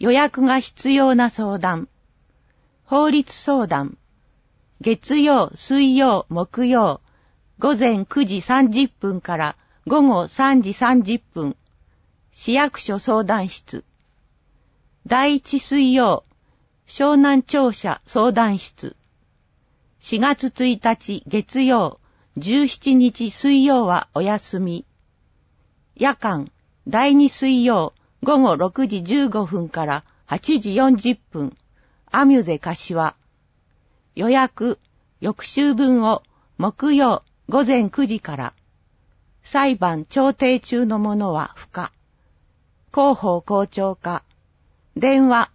予約が必要な相談。法律相談。月曜、水曜、木曜、午前9時30分から午後3時30分。市役所相談室。第1水曜、湘南庁舎相談室。4月1日月曜、17日水曜はお休み。夜間、第2水曜、午後6時15分から8時40分。アミュゼ柏。予約、翌週分を木曜午前9時から。裁判調停中のものは不可。広報校長課。電話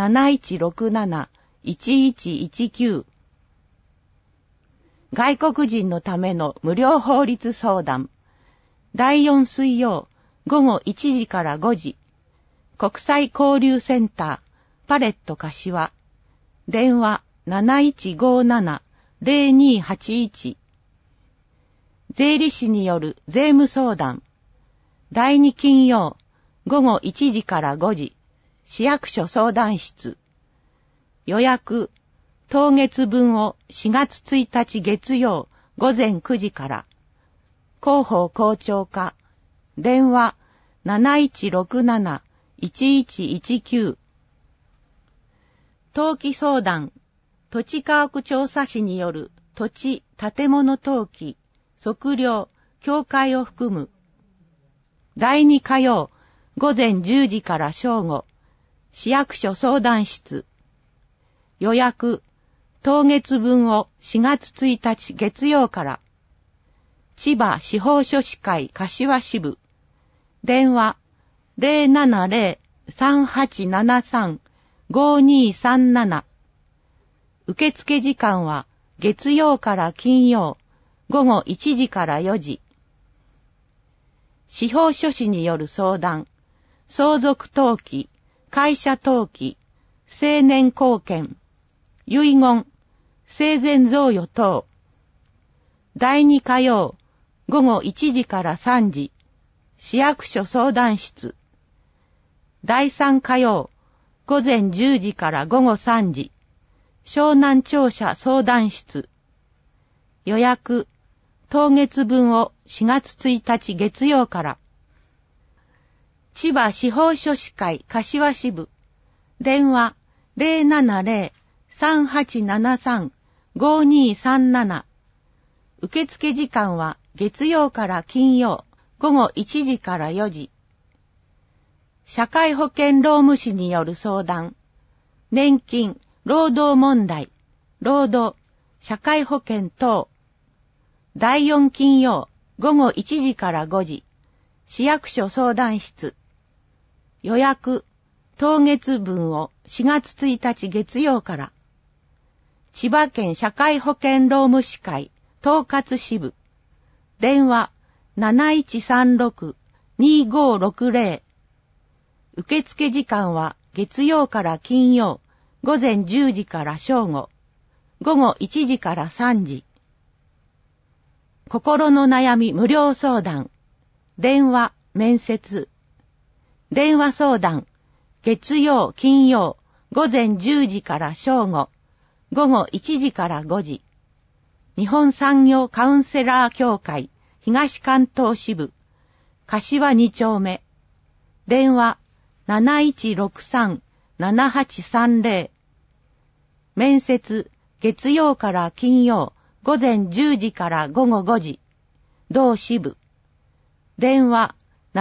7167-1119。外国人のための無料法律相談。第4水曜午後1時から5時。国際交流センターパレット柏。電話 7157-0281。税理士による税務相談。第2金曜午後1時から5時。市役所相談室。予約、当月分を4月1日月曜午前9時から。広報校長課。電話 7167-1119。登記相談。土地家屋調査士による土地、建物登記、測量、協会を含む。第2火曜午前10時から正午。市役所相談室。予約、当月分を4月1日月曜から。千葉司法書士会柏支部。電話 070-3873-5237。受付時間は月曜から金曜、午後1時から4時。司法書士による相談、相続登記、会社登記、成年後見、遺言、生前贈与等。第2火曜、午後1時から3時、市役所相談室。第3火曜、午前10時から午後3時、湘南庁舎相談室。予約、当月分を4月1日月曜から。千葉司法書士会柏支部。電話 070-3873-5237。受付時間は月曜から金曜午後1時から4時。社会保険労務士による相談。年金、労働問題、労働、社会保険等。第4金曜午後1時から5時。市役所相談室。予約、当月分を4月1日月曜から。千葉県社会保険労務士会統括支部。電話 7136-2560。受付時間は月曜から金曜午前10時から正午。午後1時から3時。心の悩み無料相談。電話、面接。電話相談。月曜、金曜、午前10時から正午。午後1時から5時。日本産業カウンセラー協会東関東支部。柏2丁目。電話 7163-7830。面接。月曜から金曜。午前10時から午後5時。同支部。電話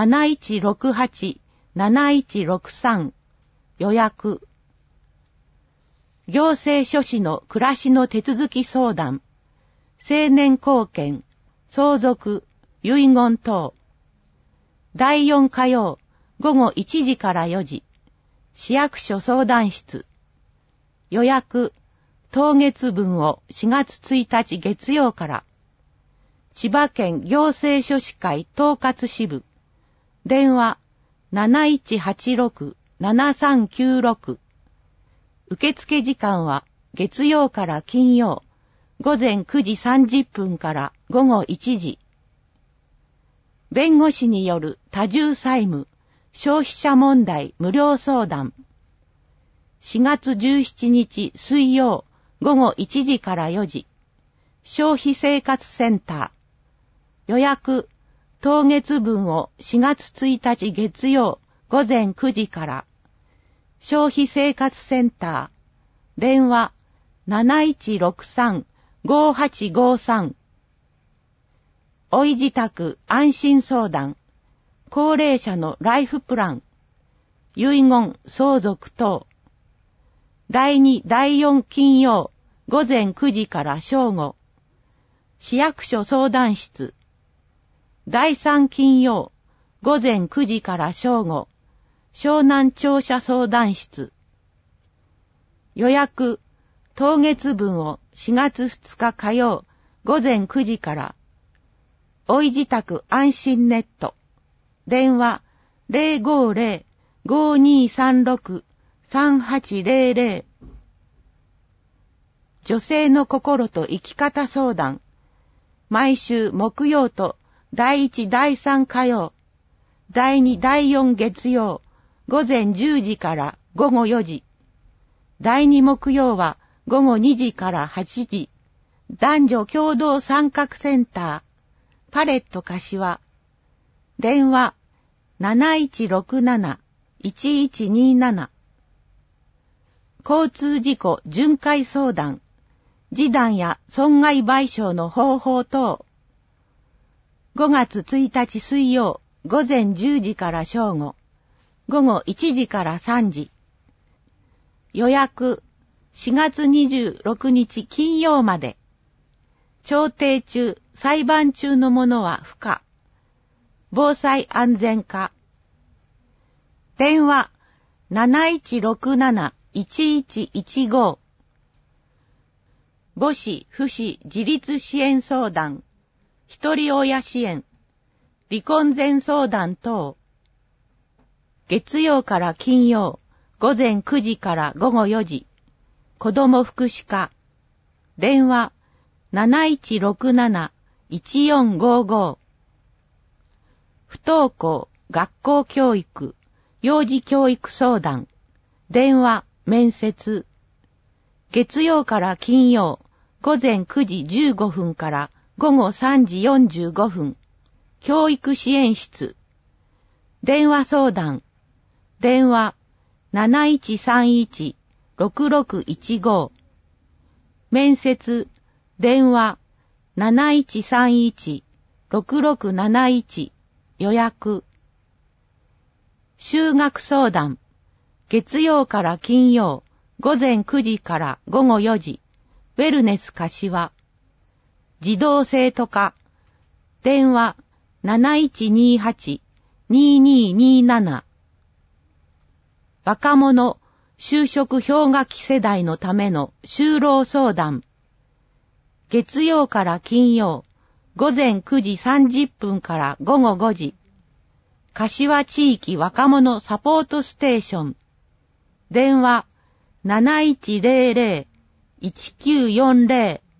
7168-7163。予約。行政書士の暮らしの手続き相談。成年後見、相続、遺言等。第4火曜午後1時から4時。市役所相談室。予約。当月分を4月1日月曜から。千葉県行政書士会統括支部。電話 7186-7396。受付時間は月曜から金曜、午前9時30分から午後1時。弁護士による多重債務、消費者問題無料相談。 4月17日水曜午後1時から4時。消費生活センター。予約、当月分を4月1日月曜午前9時から。消費生活センター。電話 7163-5853。おい自宅安心相談。高齢者のライフプラン。遺言、相続等。第2、第4金曜午前9時から正午。市役所相談室。第3金曜午前9時から正午。湘南庁舎相談室。予約、当月分を4月2日火曜午前9時から。おい自宅安心ネット。電話 050-5236-3800。女性の心と生き方相談。毎週木曜と第1、第3火曜、第2、第4月曜、午前10時から午後4時。第2木曜は午後2時から8時。男女共同参画センター。パレット柏。電話 7167-1127。交通事故巡回相談。示談や損害賠償の方法等。5月1日水曜午前10時から正午。午後1時から3時。予約4月26日金曜まで。調停中、裁判中のものは不可。防災安全課。電話 7167-1115。母子・父子自立支援相談。一人親支援。離婚前相談等。月曜から金曜、午前9時から午後4時。子ども福祉課。電話 7167-1455。不登校、学校教育、幼児教育相談。電話、面接。月曜から金曜、午前9時15分から午後3時45分。教育支援室。電話相談。電話 7131-6615。面接。電話 7131-6671。予約。就学相談。月曜から金曜、午前9時から午後4時。ウェルネス柏。児童生徒課。電話 7128-2227。若者、就職氷河期世代のための就労相談。月曜から金曜、午前9時30分から午後5時。柏地域若者サポートステーション。電話 7100-1940。